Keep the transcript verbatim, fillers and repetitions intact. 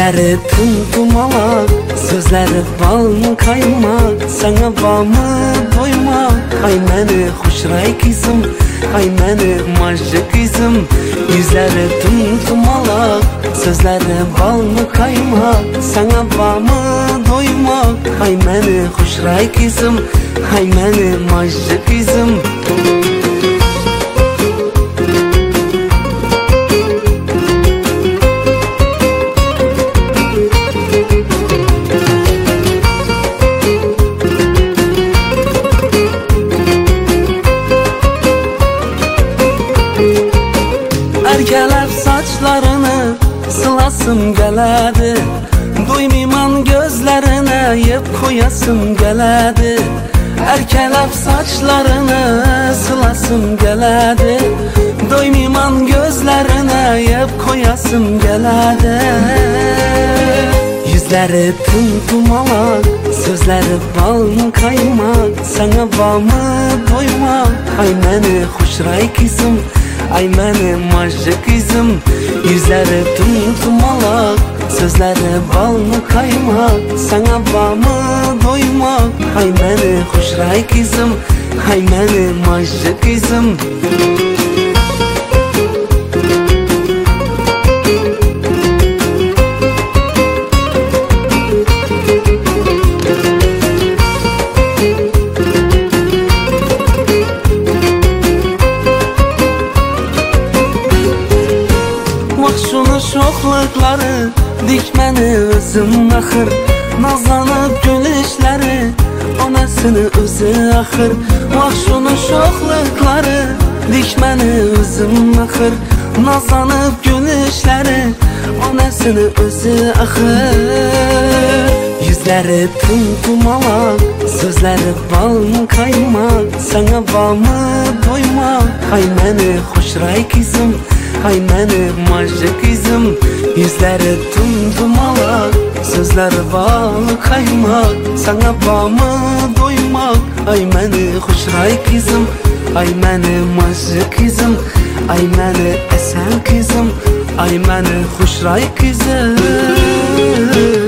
Yüzleri tımtımalak, sözleri bal mı kaymak, sana bağımı doymak. Ay məni xoşray kızım, ay məni majlı kızım. Yüzleri tımtımalak, sözleri bal mı kaymak, sana bağımı doymak. Ay məni xoşray kızım, ay məni majlı kızım. Erkeler saçlarını sılasım geledi, duymayman gözlerine yep koyasım geledi. Erkeler saçlarını sılasım geledi, duymayman gözlerine yep koyasım geledi. Yüzleri tımtımalak, sözleri bal mı kaymak, sana bağımı doymak. Ay məni xoşray kızım, ay məni majlı kızım. Yüzleri tımtımalak, sözleri bal mı kaymak, sana bağımı doymak. Ay məni xoşray kızım, ay məni majlı kızım. Şunu şoxluqları dikməni özüm axır, nazlanıb gülüşləri o nəsini özü axır. Vax şunu şoxluqları dikməni özüm axır, nazlanıb gülüşləri o nəsini özü axır. Yüzləri tımtımalak, sözləri bal mı kaymak, sana bağımı doymak. Ay məni xoşray kızım, ay məni majlı kızım. Yüzləri tımtımalak, sözləri bal kaymak, sana bağımı doymak. Ay məni xoşray kızım, ay məni majlı kızım. Ay məni əsən kızım, ay məni xoşray kızım.